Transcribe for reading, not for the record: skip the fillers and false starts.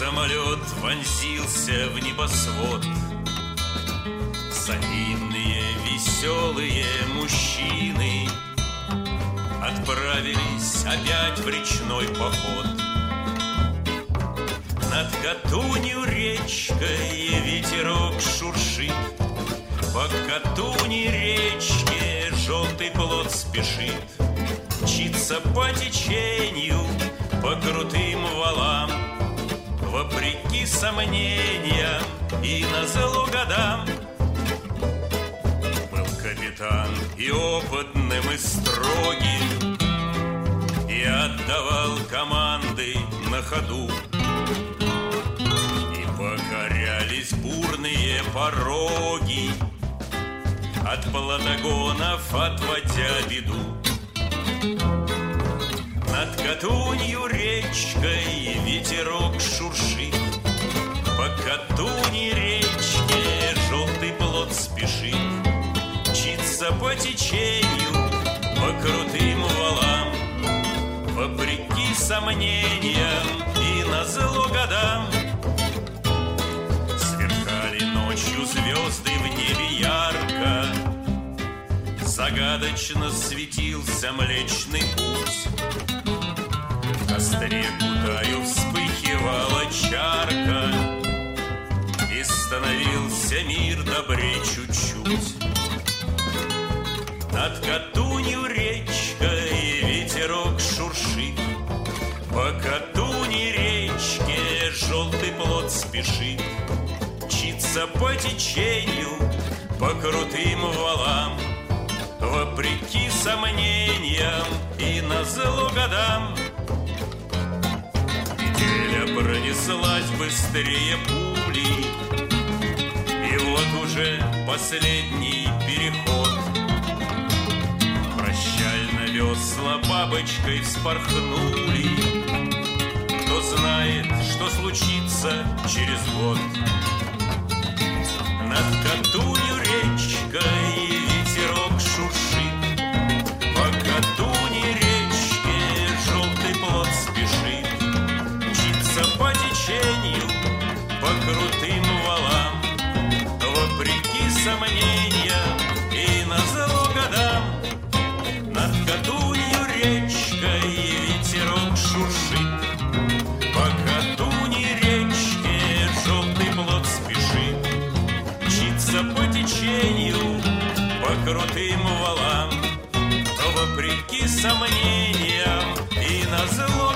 Самолет вонзился в небосвод. Солидные, веселые мужчины отправились опять в речной поход. Над Катунью речкой ветерок шуршит, по Катуни речке желтый плот спешит, мчится по течению, по крутым валам, вопреки сомнениям и назло годам. Был капитан и опытным, и строгим, и отдавал команды на ходу. И покорялись бурные пороги, от платагонов отводя беду. Над Катунью речкой ветерок шуршит, по Катуни речке желтый плот спешит, мчится по течению, по крутым валам, вопреки сомнениям и назло годам. Сверкали ночью звезды в небе ярко, загадочно светился Млечный Путь. В костре кутаю вспыхивала чарка, и становился мир добрей чуть-чуть. Над Катунью речкой ветерок шуршит, по Катуни речке желтый плот спешит, мчится по течению, по крутым валам, вопреки сомнениям и назло годам. Неделя пронеслась быстрее пули, и вот уже последний переход. Прощально весла бабочкой вспорхнули, кто знает, что случится через год. Над Катунью речкой ветерок шуршит, по Катуни речке желтый плот спешит, мчится по течению, по крутым валам, вопреки сомнениям и назло годам. Над Катунью речкой ветерок шуршит, по Катуни речке желтый плот спешит, мчится по течению, по крутым валам, вопреки сомнениям и назло